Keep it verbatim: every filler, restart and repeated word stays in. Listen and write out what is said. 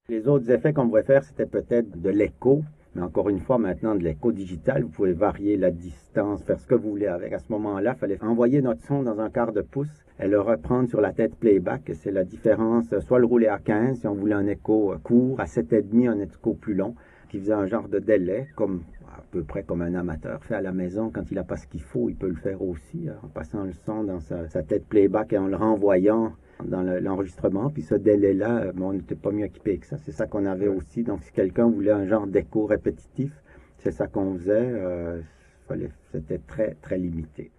Les autres effets qu'on pourrait faire, c'était peut-être de l'écho. Mais encore une fois, maintenant, de l'écho digital, vous pouvez varier la distance, faire ce que vous voulez avec. À ce moment-là, il fallait envoyer notre son dans un quart de pouce et le reprendre sur la tête playback. C'est la différence, soit le rouler à quinze, si on voulait un écho court, à sept virgule cinq, un écho plus long, qui faisait un genre de délai, comme à peu près comme un amateur fait à la maison. Quand il n'a pas ce qu'il faut, il peut le faire aussi, en passant le son dans sa, sa tête playback et en le renvoyant dans l'enregistrement, puis ce délai-là, bon, on n'était pas mieux équipé que ça. C'est ça qu'on avait aussi. Donc, si quelqu'un voulait un genre d'écho répétitif, c'est ça qu'on faisait. Euh, c'était très, très limité.